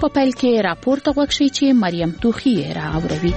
په پیل کې راپورته غوږ شئ چې مریم توخی راوړوي.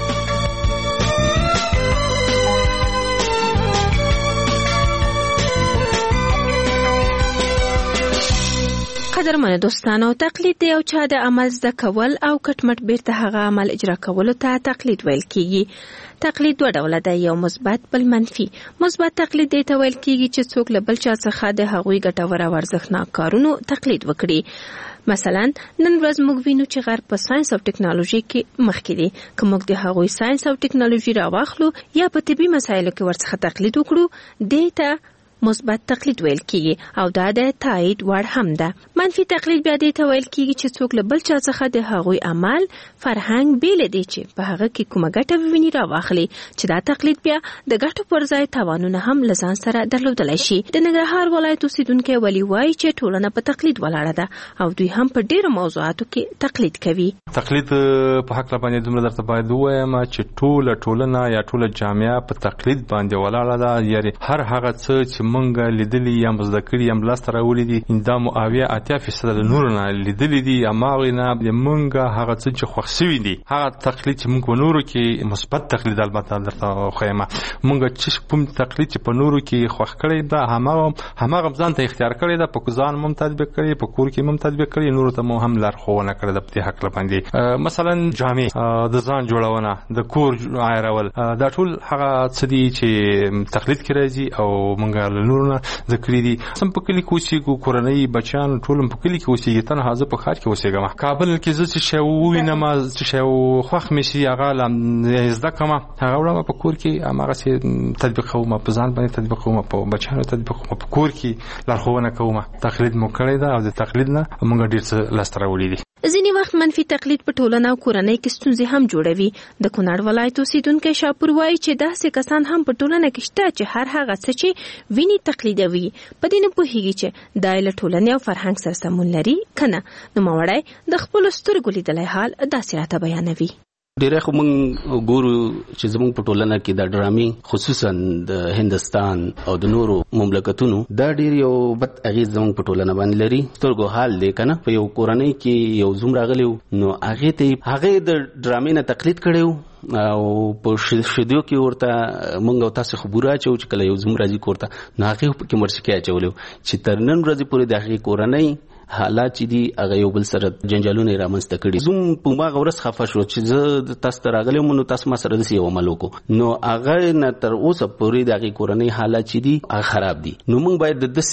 قدرمنو دوستانو، تقلید د یو چا د عمل زده کول او کټمټ بیرته هغه عمل اجرا کولو ته تقلید ویل کیږي. تقلید دوه ډوله ده، یو مثبت بل منفي. مثبت تقلید دی ته ویل کیږي چې څوک له بل چا څخه د هغوی ګټور او ارزښتناک کارونو تقلید وکړي. مثلا نن ورځ موږ وینو چې غرب په ساينس او ټکنالوژي کې مخکې دي. که موږ د هغوی ساينس او ټکنالوژي راواخلو یا په طبي مسایلو کې ورڅخه تقلید وکړو، دې ته مثبت تقلید ویل کیږي او دا د تایید وړ هم ده. منفي تقلید بیا دې ته ویل کیږي چې څوک له بل چا څخه د هغوی عمل فرهنګ بیل دی چې په هغه کې کومه ګټه ویني راواخلي، چې دا تقلید بیا د ګټو پر ځای تاوانونه هم لزان سره درلودلای شي. د ننګرهار ولایت اوسیدونکي ولی وایي چې ټولنه په تقلید ولاړه ده او دوی هم په ډیرو موضوعاتو کې تقلید کوي. تقلید په حق باندې دومره درته باید وایم چې ټولنه یا ټوله جامعه په تقلید باندې ولاړه ده. یعنی هر هغه څه چې مونږ لیدلی یا مزده کړي یا ملاسته راولي دي، دا مؤاویه 80% د نور نه لیدلی دي. اماغه نه مونږ هغه څه چې خوښ شوي دي، هغه تقلید چې مونږ په نورو کې مثبت تقلید البته درته خیمه مونږ چې کوم تقلید چې په نورو کې خوښ کړي دا هماغه ځان ته اختیار کړي دا په ځان مم تطبیق کړي، په کور کې مم تطبیق کړي، نور ته هم لارښوونه کړي د په حق باندې. مثلا جامع د ځان جوړونه، د کور عایرول، دا ټول هغه څه دي چې تقلید کې راځي او مونږ له نور ذکر دي. سم په کلی کې اوسېږو، کورنۍ بچیان ټول په کلی کې اوسېږي، تنها زه په ښار کې اوسېږم. کابل کې زه چې شی ووینم، چې شی خوښ مې شي هغه زده کوم، هغه وړم په کور کې هماغسې تطبیق کوم، په ځان باندې تطبیق کوم، په بچیانو تطبیق کوم، په کور کې لارښوونه کوم. تقلید مو کړی ده او د تقلید نه موږ ډېر څه لاسته راوړي دي. ځینې وخت منفي تقلید په ټولنه او کورنۍ کې ستونزې هم جوړوي. د کونړ ولایت اوسیدونکی شاپور وایي چې داسې کسان هم په ټولنه کې شته چې هر هغه څه چې ویني تقلیدوي، په دې نه پوهېږي چې دا له ټولنې او فرهنګ سره سمون لري که نه. نوموړی د خپلو سترګو لیدلی حال داسې راته بیانوي. ډیره خو موږ ګورو چې زموږ په ټولنه کې د ډرامې خصوصا د هندستان او د نورو مملکتونو دا ډیر یو بد اغیز زموږ په ټولنه باندې لري. سترګو حال دی کنه، په یو کورنۍ کې یو زوم راغلی نو هغه د ډرامې نه تقلید کړي او په شیدو کې ورته مونږ تاسو خبره چو چې کله یو زوم راځي کوړه نو هغه کې مرسکه چولو چې تر نن ورځې پورې د هغه کورنۍ حالات چې دي هغه یو بل سره جنجالونه رامنځته کړي. زوم په ما غورس خفه شو چې زه تاسو ته راغلی مونږ تاسو ما سره د یو عمل وکړو، نو هغه نه تر اوسه پورې د هغه کورنۍ حالات چې دي هغه خراب دي. نو مونږ باید د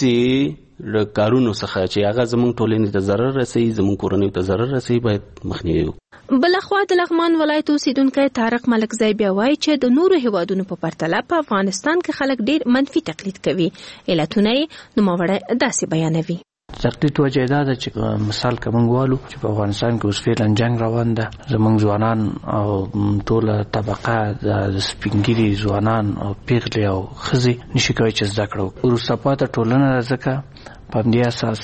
دسي کارونو څخه چې هغه زموږ ټولنې ته ضرر رسوي، زموږ کورنۍ ته ضرر رسوي، باید مخنیوي وکړو. بلخوا د لغمان ولایت اوسیدونکی طارق ملکزی بیا وایي چې د نورو هیوادونو په پرتله په افغانستان کې خلک ډیر منفي تقلید کوي. علتونه یې نوموړی داسې بیانوي. تقلید وجه دا ده چې مثال کومنګوالو چې په افغانستان کې اوس فعلا جنگ روان ده، زمونږ ځوانان او ټوله طبقه د سپینګیري ځوانان او پیغلې او ښځې نشي کولی چې زده کړه. وروسته پاته ټولنه ده، ځکه په دې اساس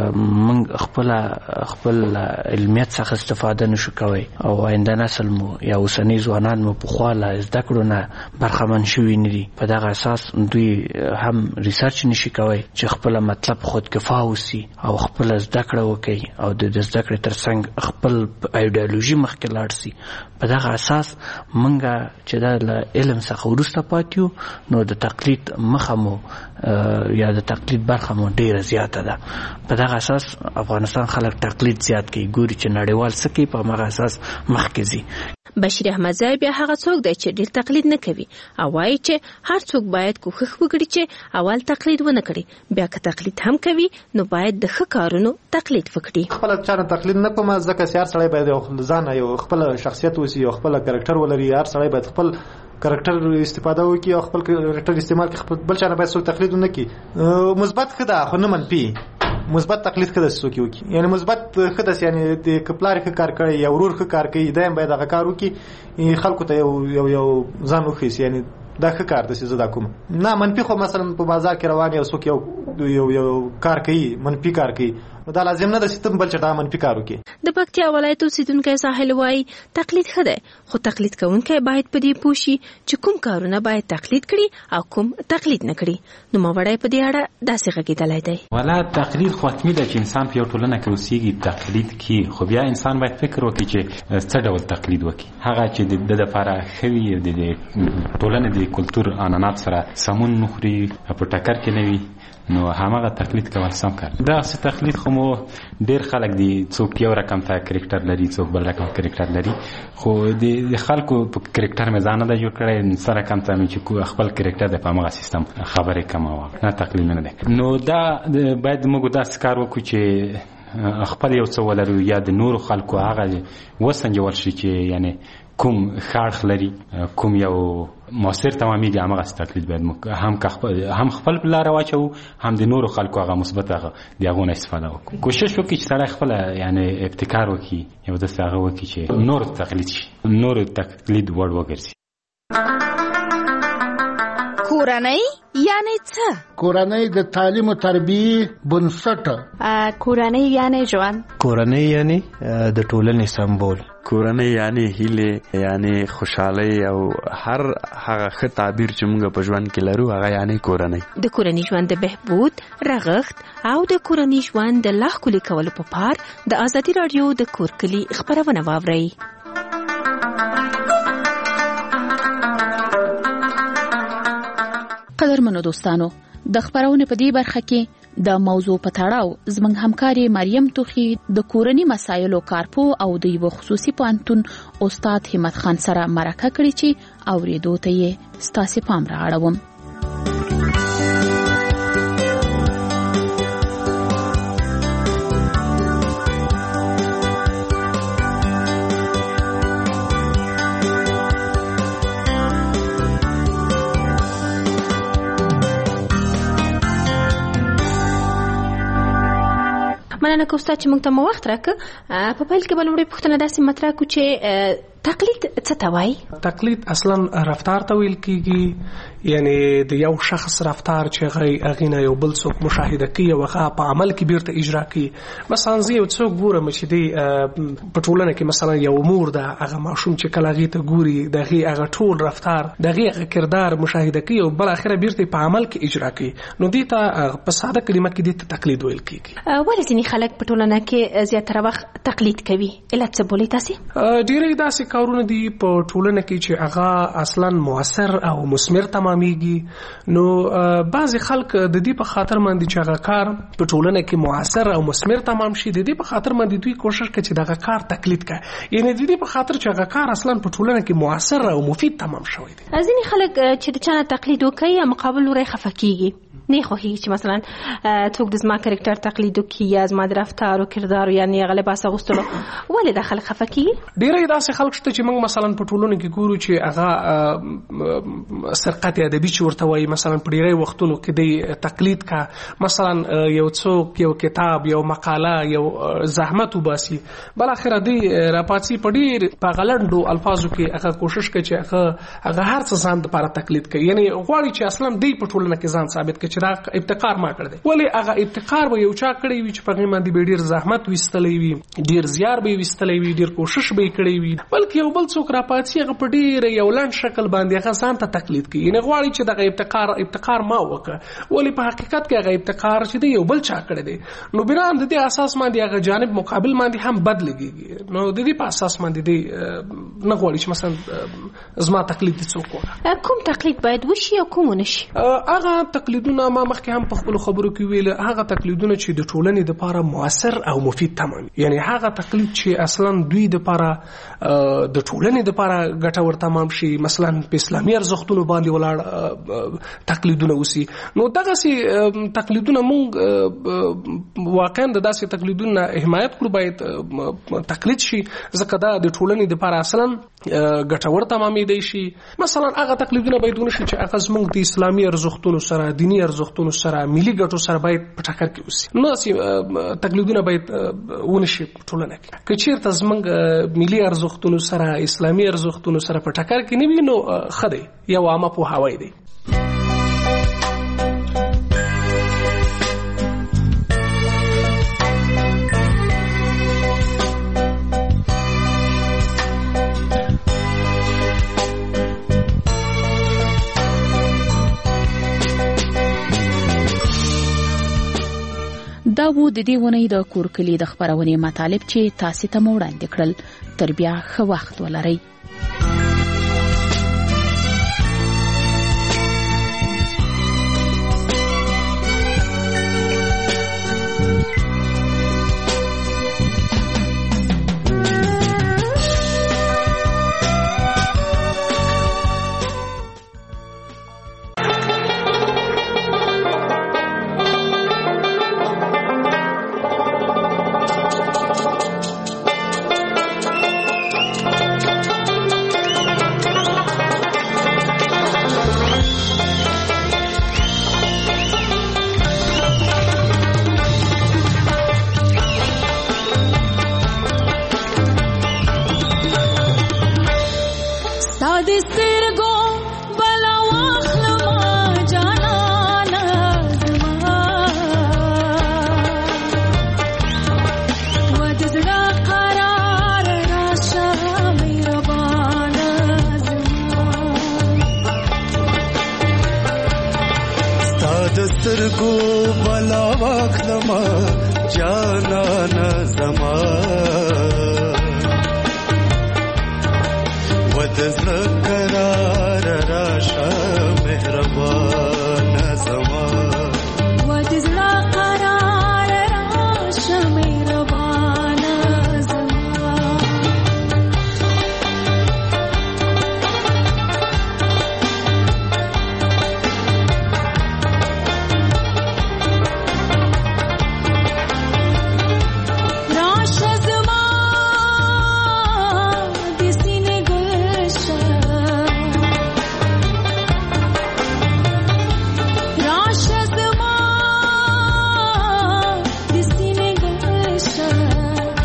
موږ خپل علمیت څخه استفاده نشو کوي او آینده نسل مو یا اوسنی ځوانان مو په خواله زده کړو نه برخمن شوي نه دي. په دغه اساس دوی هم ریسرچ نشي کوي چې خپل مطلب خود کفا وسی او خپل زده کړه وکړي او د زده کړې ترڅنګ خپل ایډیالوژي مخکې لاړ شي. په دغه اساس موږ چې د علم څخه وروسته پاتیو نو د تقلید مخه مو یا د تقلید برخه مو ډیره زیاته ده. په دغه اساس افغانستان خلک تقلید زیات کوي، ګوري چې نړیوال څه کوي په هغه اساس مخکې ځي. بشیر احمدزی بیا هغه څوک دی چې ډیر تقلید نه کوي او وایي چې هر څوک باید کوښښ وکړي چې اول تقلید ونه کړي، بیا که تقلید هم کوي نو باید د ښه کارونو تقلید وکړي. خپل چانه تقلید نه کوم، ځکه چې هر سړی باید ځان یو خپل شخصیت وسی او خپل کریکټر ولري. هر سړی باید خپل کریکټر استفاده وکړي او خپل کریکټر استعمال کړي، خپل بل چانه باید څوک تقلید نه کړي. مثبت خدا خو نه منفي. مثبت تقلید خدا څوک وکړي، یعنی مثبت خدا یعنی د کپلار ښه کار کوي یا ورور ښه کار کوي، دایم باید هغه کار وکړي، خلکو ته یو ځان وښیي، یعنی دا ښه کار د زه دا کوم نه. منفي خو مثلا په بازار کې روان یو څوک یو کار کوي، منفي کار کوي، نو دا لازم نه ده چې تم بل چا منفي کار وکړي. د پکتیا ولایت اوسیدونکی ساحل وایي تقلید ښه دی، خو تقلید کوونکی باید په دې پوه شي چې کوم کارونه باید تقلید کړي او کوم تقلید نه کړي. نوموړی په دې اړه داسې غږېدلی دی. ولا تقلید خو حتمي ده چې انسان په یو ټولنه کې اوسېږي تقلید کړي، خو بیا انسان باید فکر وکړي چې څه ډول تقلید وکړي. هغه چې د دپاره ښه وي د ټولنې د کلتور عنعنات سره سمون نه خوري، په ټکر کې نه وي، نو هماغه تقلید کول سم کار. داسې تقلید خو مو ډېر خلک دي، څوک یو رقم ته کرکټر لري، څوک بل رقم کرکټر لري، خو د خلکو په کرکټر مې ځان نه ده جوړ کړی، څه رقم ته مې چې خپل کرکټر دی په هماغه سیستم خبرې کومه، نه تقلید نه دی. نو دا باید موږ داسې کار وکړو چې خپل یو څه ولرو یا د نورو خلکو هغه وسنجول شي چې یعنی کوم خاړخ لري، کوم یو موثر تمامېږي، همغسې تقلید باید هم خپل په لاره واچو، هم د نورو خلکو هغه مثبت هغه د هغو نه استفاده وکړو. کوشش وکړي چې سړی خپله یعنی ابتکار وکړي، یو داسې هغه وکړي چې نورو تقلید شي، نورو تقلید وړ وګرځي. کورنۍ یعنی څه؟ کورنۍ د تعلیم او تربیه بنسټ. کورنۍ یعنی ژوند. کورنۍ یعنی د ټولنې سمبول. کورنۍ یعنی هیله، یعنی خوشحالي او هر هغه ښه تعبیر چې موږ په ژوند کې لرو هغه یعنی کورنۍ. د کورنۍ ژوند د بهبود، رغښت او د کورنۍ ژوند د لا ښکلي کولو په پار د ازادي راډیو د کور کلي خپرونه واورئ. قدرمنو دوستانو، د خبرونه په دې برخه کې د موضوع په تړاو زموږ همکاري مریم توخی د کورنۍ مسایلو کارپو او د یو خصوصي پوهنتون استاد همت خان سره مرکه کړې چې اوریدو ته یې ستاسو پام رااړوم. مننه کوم چې موږ ته مو وخت راکړ. په پیل کې به لومړی پوښتنه داسې مطرح کړو چې تقلید څه ته وایي؟ تقلید اصلا رفتار ته ویل کیږي، یعنی د یو شخص رفتار چې هغه نه یو بل څوک مشاهده کوي او هغه په عمل کې بیرته اجرا کوي. مثلا زه یو څوک ګورم چې دی په ټولنه کې مثلا یو مور ده، هغه ماشوم چې کله هغې ته ګوري دغه هغه ټول رفتار دغه کردار مشاهده کوي او بل اخره بیرته په عمل کې اجرا کوي، نو دې ته په ساده کلمه کې دې ته تقلید ویل کیږي. ولې ځینې خلک په ټولنه کې زیاتره وخت تقلید کوي؟ علت څه بولئ تاسې؟ ډېرې داسې کارونه دي په ټولنه کې چې هغه اصلا مؤثر او مثمر تمامېږي، نو بعضې خلک د دې په خاطر باندې چې هغه کار په ټولنه کې مؤثر او مثمر تمام شي، د دې په خاطر باندې دوی کوشش کوي چې دغه کار تقلید کړي، یعنی د دې په خاطر چې هغه کار اصلا په ټولنه کې مؤثر او مفید تمام شوی دی. ځینې خلک چې د چا نه تقلید وکړي مقابل لوری خفه کېږي، نه خوښېږي چې مثلا څوک د زما کرکټر تقلید وکړي یا زما د رفتار او کردار یعنی هغه لباس اغوستلو، ولې دا خلک خفه کېږي؟ ډېری داسې خلک شته چې موږ مثلا په ټولنه کې ګورو چې هغه سرقت ادبي چې ورته وایي، مثلا په ډېری وختونو کې دی تقلید کا، مثلا یو څوک یو کتاب یو مقاله یو زحمت وباسي، بل اخره دی راپاتسي په ډېر په غلطو الفاظو کې هغه کوشش کوي چې هغه هر څه ځان لپاره تقلید کوي، یعنی غواړي چې اصلا دی په ټولنه کې ځان ثابت کړي چې دا ابتکار ما کړی دی. ولې هغه ابتکار به یو چا کړی وي چې په هغې باندې به ډېر زحمت ویستلی وي، ډېر زیار به یې ویستلی وي، ډېر کوشش به یې کړی وي، بلکې یو بل څوک راپاڅي هغه په ډېر یو لنډ شکل باندې هغه ځان ته تقلید کوي، یعنې غواړي چې دغه ابتکار ما وکړه، ولې په حقیقت کې هغه ابتکار چې دی یو بل چا کړی دی، نو بنا د دې اساس باندې هغه جانب مقابل باندې هم بد لګېږي، نو د دې په اساس باندې دی نه غواړي چې مثلا زما تقلید دې څوک وکړه. کوم تقلید باید وشي او کوم ونه شي؟ هغه تقلیدونه ما مخکې هم په خپلو خبرو کې ویل، هغه تقلیدونه چې د ټولنې دپاره مؤثر او مفید تمام، یعنی هغه تقلید چې اصلا دوی دپاره د ټولنې دپاره ګټور تمام شي، مثلا په اسلامي ارزښتونو باندې ولاړ تقلیدونه وسي، نو دغسې تقلیدونه موږ واقعا د داسې تقلیدونه حمایت کړو، باید تقلید شي، ځکه دا د ټولنې دپاره اصلا ګټور تمامېدی شي. مثلا هغه تقلیدونه باید ونه شي چې هغه زموږ د اسلامي ارزښتونو سره، دیني ارزښتونو سره، ملي ګټو سره باید په ټکر کې وسي، نو داسې تقلیدونه باید ونه شي په ټولنه کې. که چېرته زموږ ملي ارزښتونو سره، اسلامي ارزښتونو سره په ټکر کې نه وي، نو ښه دی، یو عامه پوهاوی دی. دا وو د دې ونې د کورکلي د خبرونې مطالب چې تاسو ته مو وړاندې کړل. تر بیا ښه وخت ولرئ. سترګو بلا واخلما جانانا زما ود زړه قرار راشه